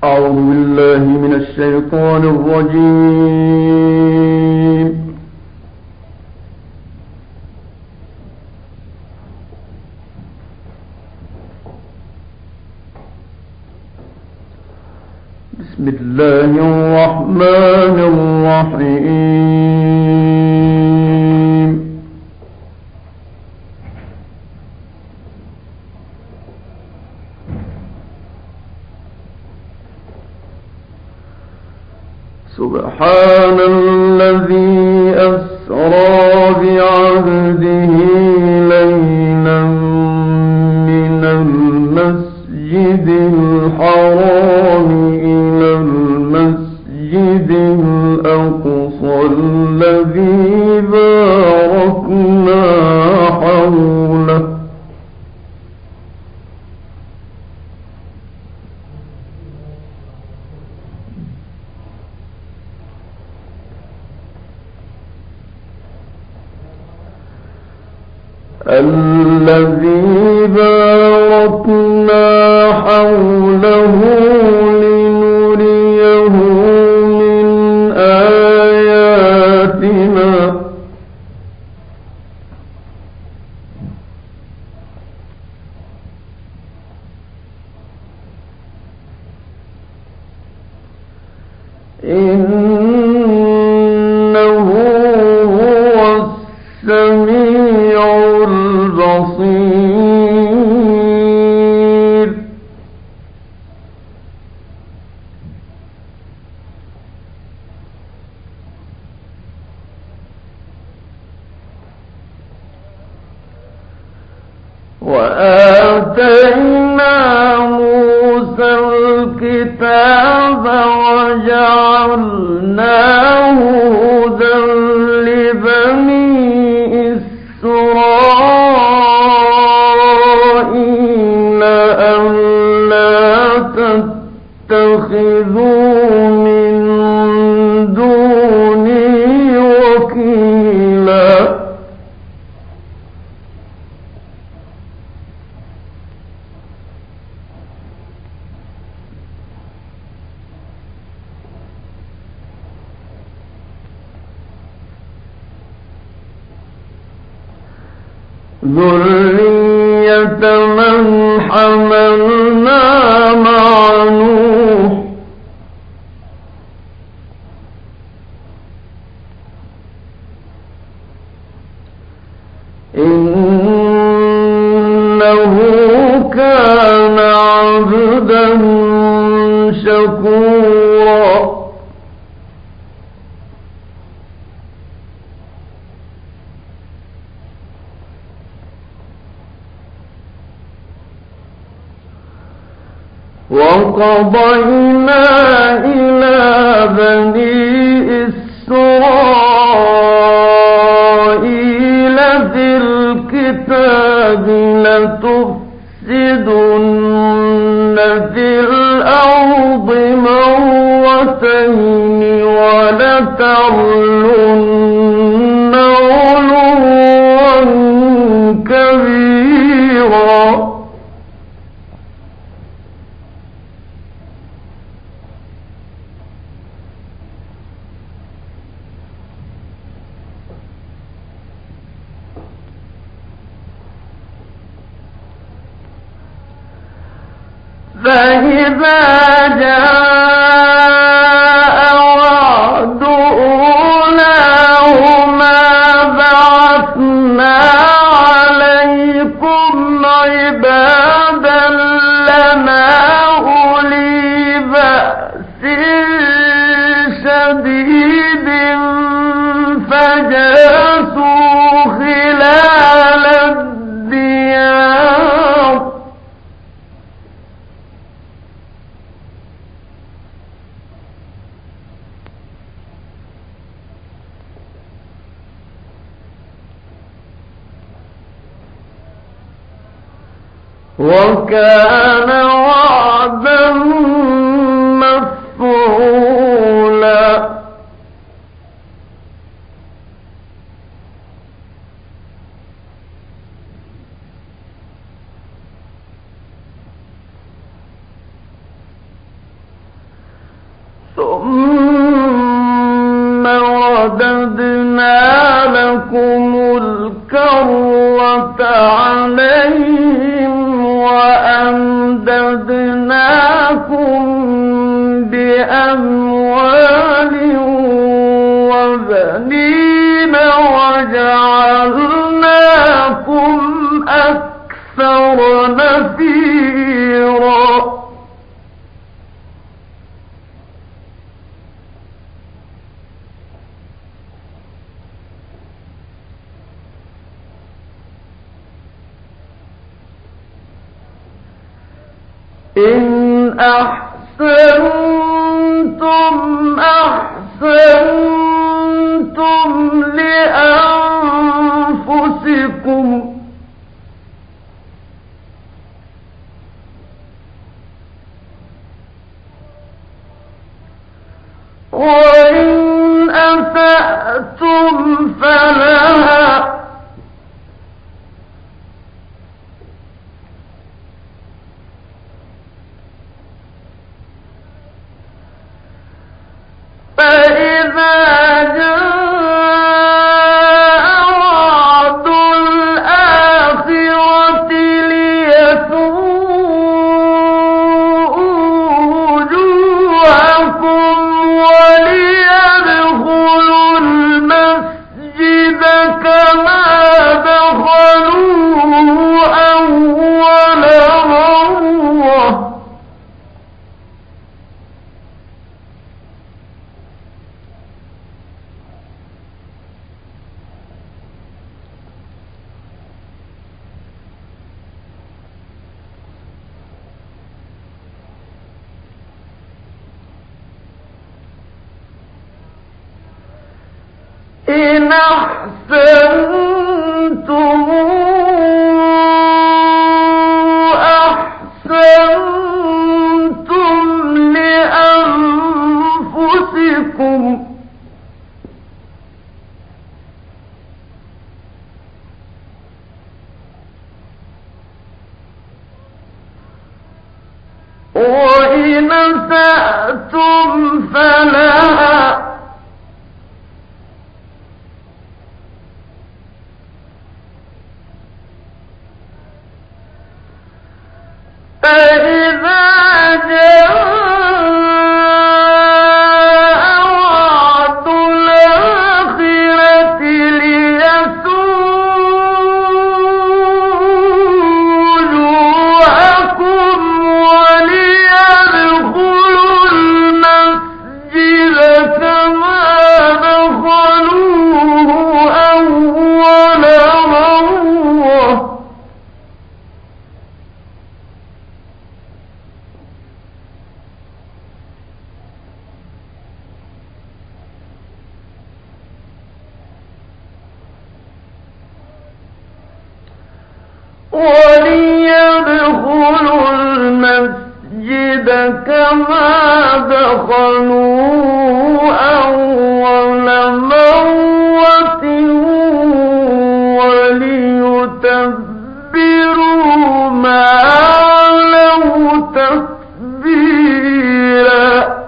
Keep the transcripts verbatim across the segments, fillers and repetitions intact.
أعوذ بالله من الشيطان الرجيم. بسم الله الرحمن الرحيم. سبحان الذي أسرى بعبده ليلا من المسجد الحرام إلى المسجد الأقصى الذي باركنا حوله الذي باركنا حوله لنريه من آياتنا إنه هو السميع البصير. وآتينا موسى الكتاب وجعلناه هدى لبني إسرائيل ألا تتخذوا من دوني وكيلا. ذرية من حملنا مع نوح إنه كان عبدا شكورا. وقضينا إلى بني إسرائيل في الكتاب لتفسدن في الأرض مرتين ولتعلن علوا كبيرا. فإذا جاء وعد أولاهما بعثنا عليكم عبادا لنا أولي بأس شديد فجاسوا خلال الديار وكان وعدا مفعولا. ثم رددنا لكم الكرة عليهم وأمددناكم بأموال وبنين وجعلناكم أكثر نفيرا إن أحسنتم أحسنتم لأنفسكم وإن أسأتم فلها فإذا جاء وعد الآخرة ليسوءوا وجوهكم وليدخلوا المسجد كما دخلوه أول مرة إن أحسنتم أحسنتم لأنفسكم وإن أسأتم فلها فإذا جاء وعد الآخرة ليسوءوا وجوهكم وليدخلوا المسجد كما دخلوه أول مرة وليدخلوا المسجد كما دخلوه أول مرة وليتبروا ما علوا تتبيرا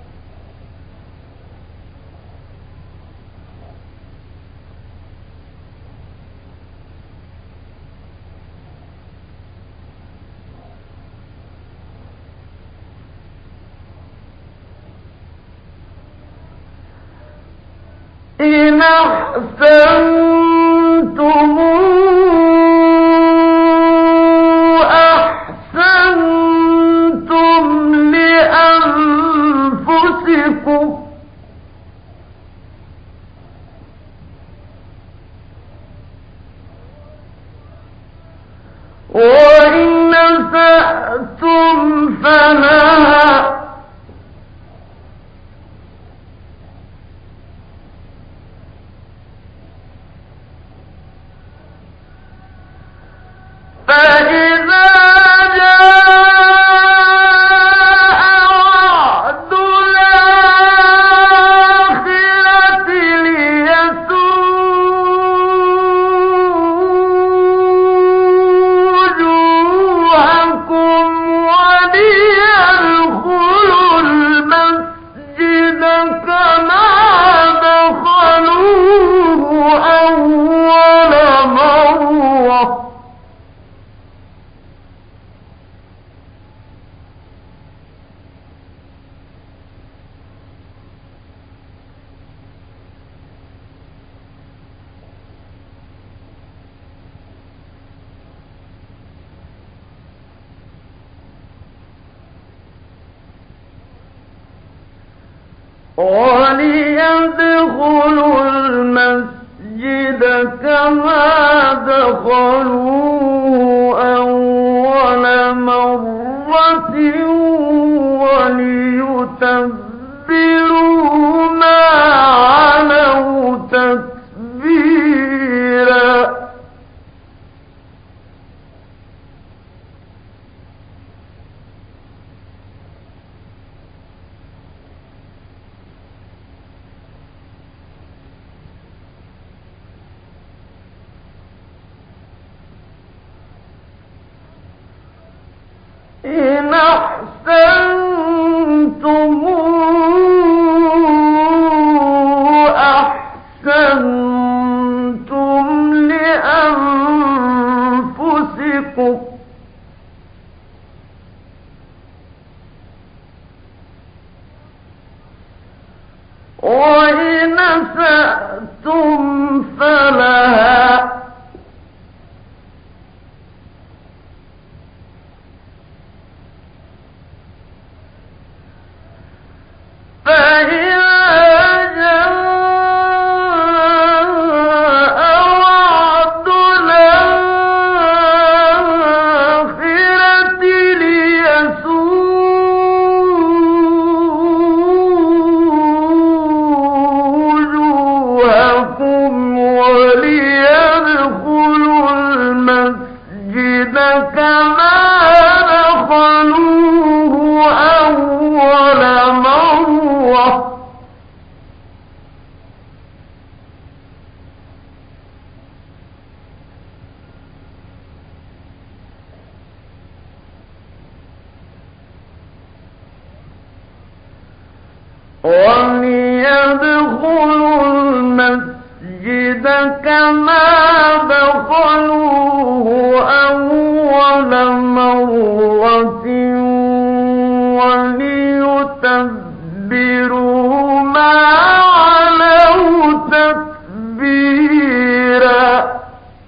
إن أحسنتم أحسنتم لأنفسكم وإن أسأتم فلها وليدخلوا المسجد كما دخلوه أول مرة وليتبروا ما علوا تتبيرا. إن أحسنتم أحسنتم لأنفسكم وإن أسأتم فلها وليدخلوا المسجد كما دخلوه أول مرة وليتبروا ما علوا تتبيرا.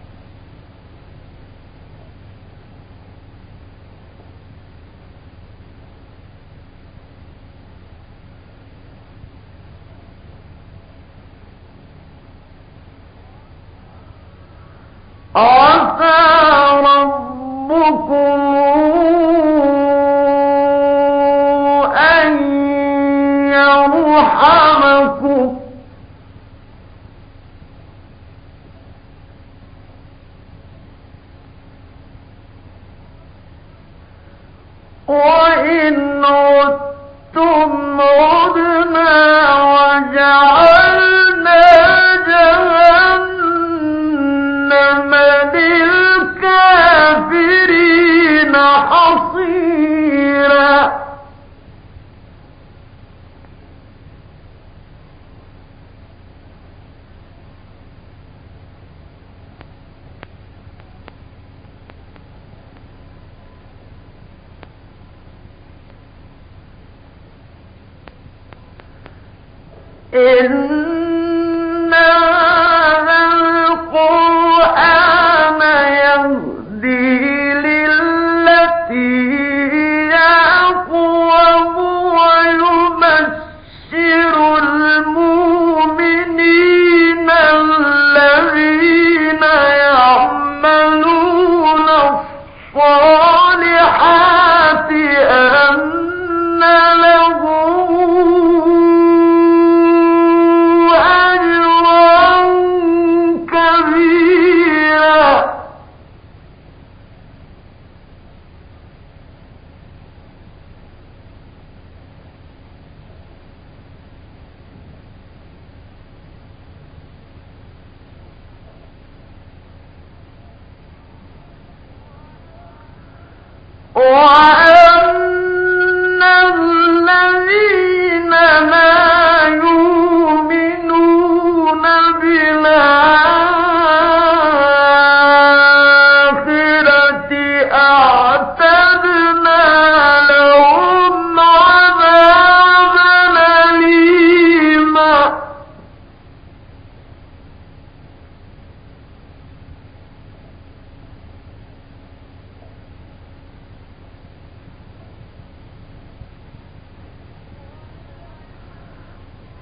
عسى ربكم أن يرحمكم وإن عدتم عدنا وجعلنا جهنم للكافرين حصيرا. إن هذا القرآن يهدي للتي هي أقوم ويبشر المؤمنين الذين يعملون الصالحات أن لهم وأن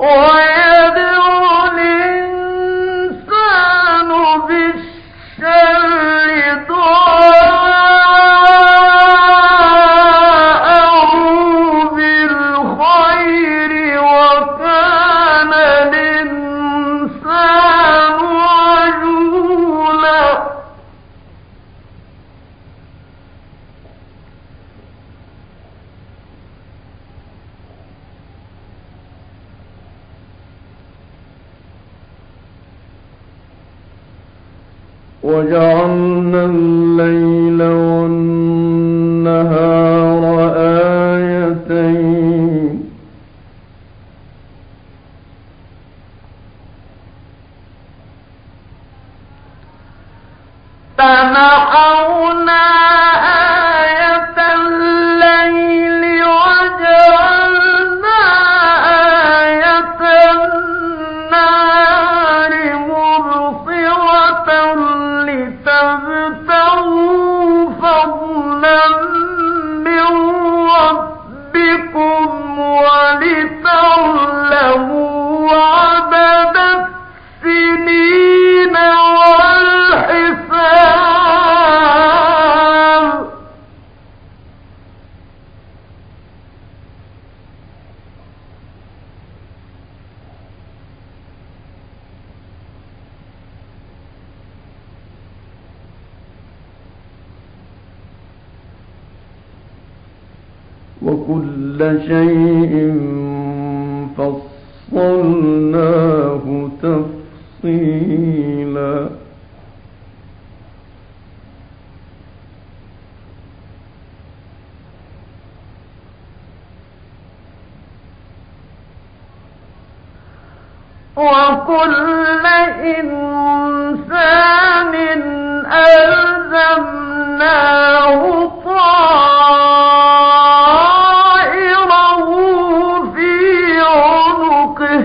وجعلنا الليل والنهار آيتين فمحونا آية الليل وجعلنا آية النهار مبصرة لتبتغوا فضلا من ربكم ولتعلموا عدد السنين والحساب وكل شيء فصلناه تفصيلا وكل إنسان ألزمناه طائره في عنقه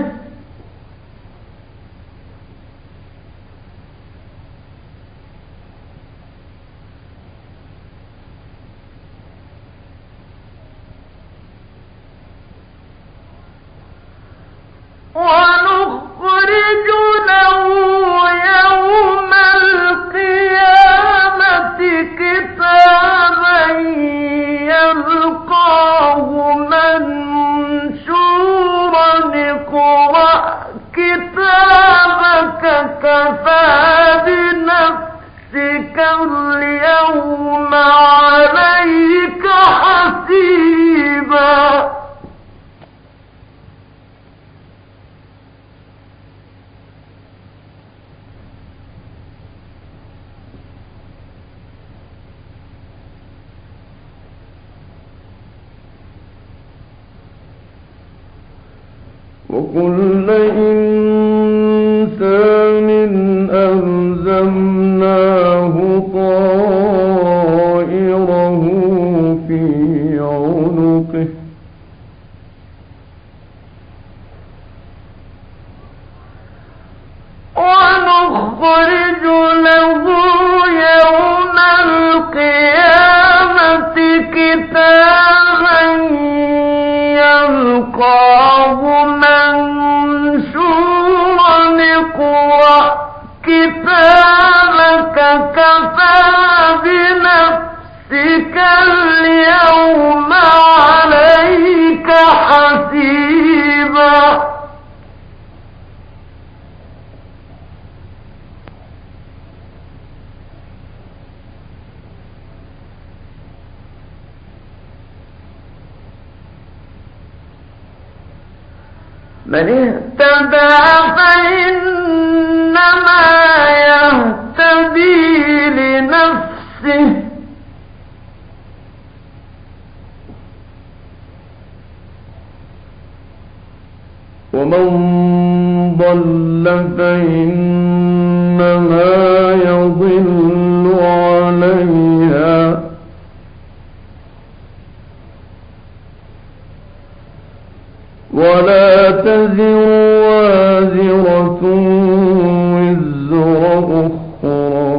ونخرج له يوم القيامة كتابا يلقاه منشورا اقرأ كتابك كفى بنفسك اليوم عليك حسيبا وكل إنسان ألزمناه طائره في عنقه ونخرج له يوم القيامة كتابا يلقاه منشورا اقرأ كتابك كفى بنفسك اليوم عليك حسيبا من اهتدى فإنما يهتدي لنفسه ومن ضل فإنما يضل عليها ولا تزر وازرة وزر أخرى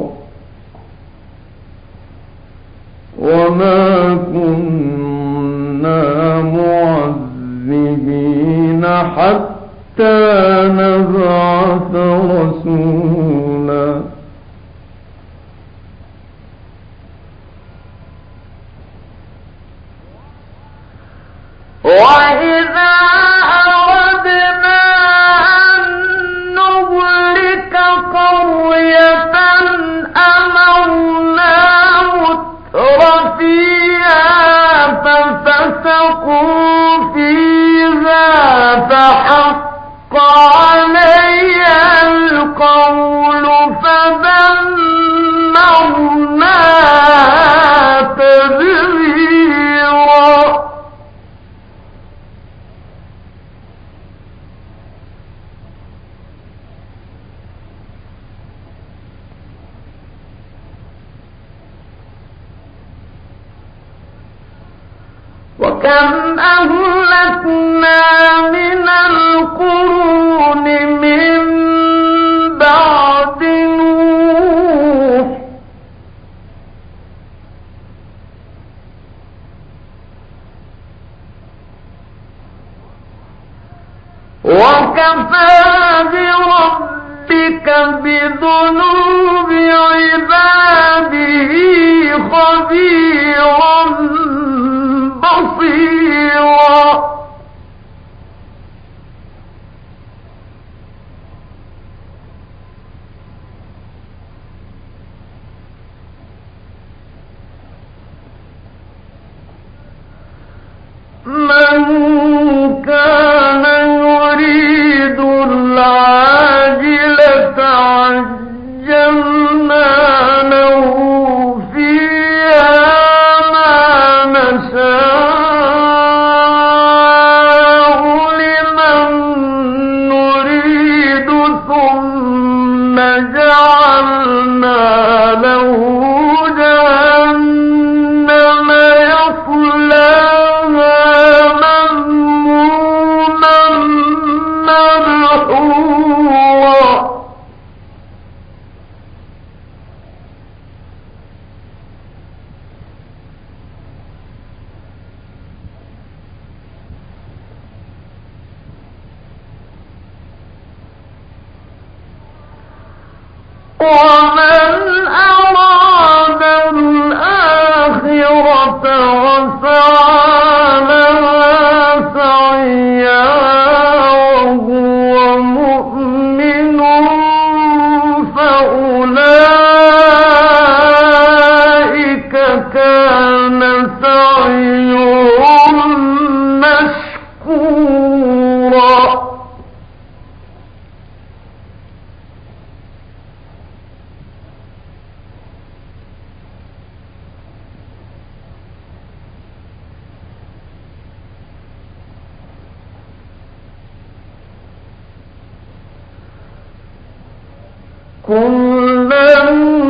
وما كنا معذبين حتى نبعث رسولا وإذا أردنا أن نهلك قرية أمرنا متر فيها ففسقوا فيها فحق عليها القول فدمرناها تدميرا وكم أهلكنا من القرون من بعد نوح وكفى بربك بذنوب عباده خبيرا بصيرا من كان يريد العاجلة عجلنا له فيها ما نشاء لمن نريد ثم جعلنا له جهنم يصلاها مذموما مدحورا ومن أراد الآخرة وسعى لها سعيها وهو مؤمن فأولئك كان سعيهم مشكورا كلا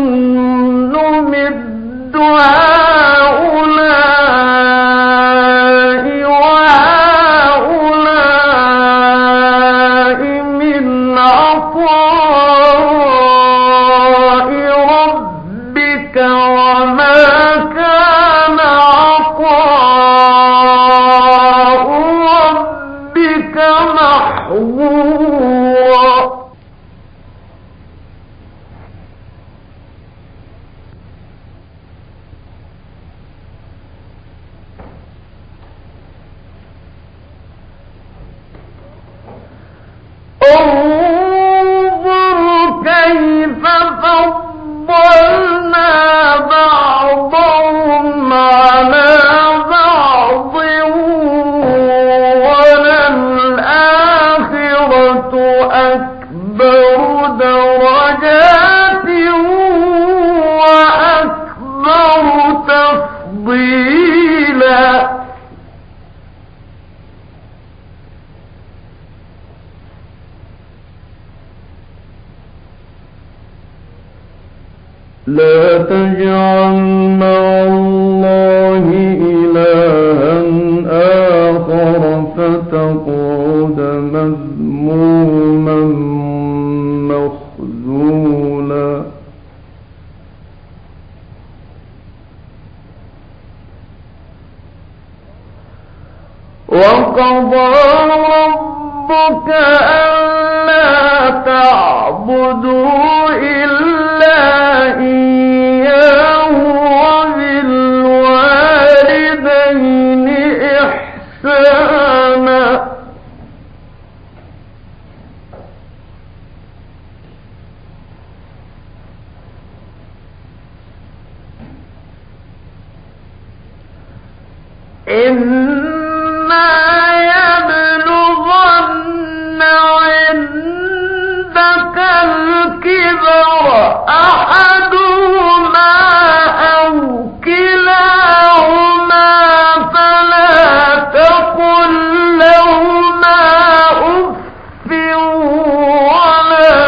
نمد هؤلاء وهؤلاء من عطاء ربك وما كان عطاء ربك محظورا انظر كيف فضلنا بعضهم على بعض وللآخرة أكبر درجات وأكبر تفضيلا لا تجعل مع الله إلها آخر فتقعد مذموما مخذولا وقضى ربك ربك ألا تعبدوا إلا إياه وبالوالدين إحسانا إما يبلغن عندك الكبر أحدهما أو كلاهما فلا تقل لهما أف ولا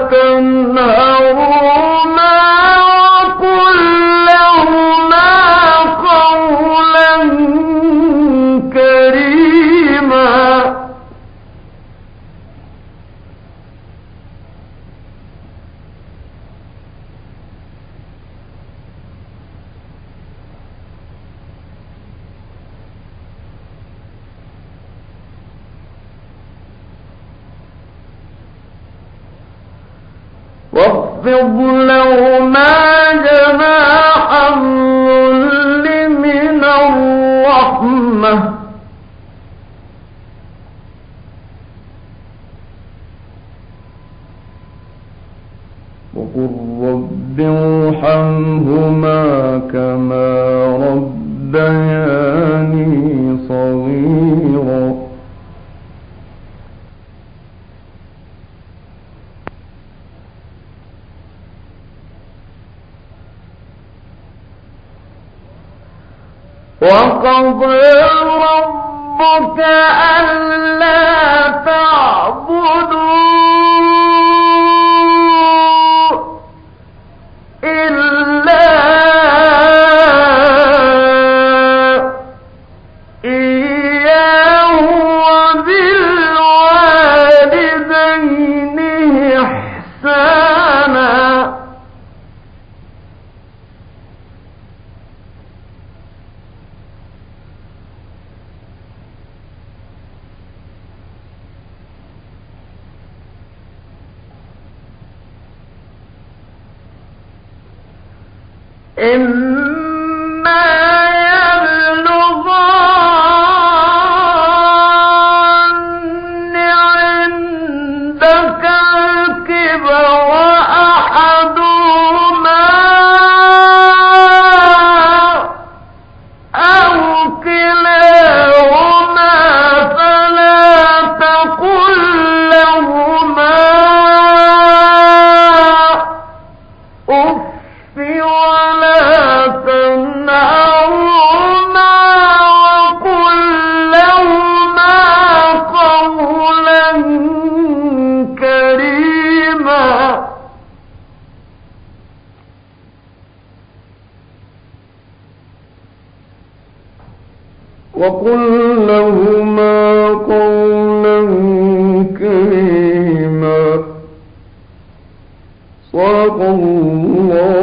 تنهرهما وقل لهما قولا كريما واخفض لهما جناح الذل من الرحمة وقل رب ارحمهما كما ربياني صغيرا وقضى ربك ألا تعبدوا إلا إياه وبالوالدين إحسانا إما يبلغن عندك الكبر أحدهما أو كلاهما فلا تقل لهما أف ولا تنهرهما وقل لهما قولا كريما وقل لهما قولا كريما صدق الله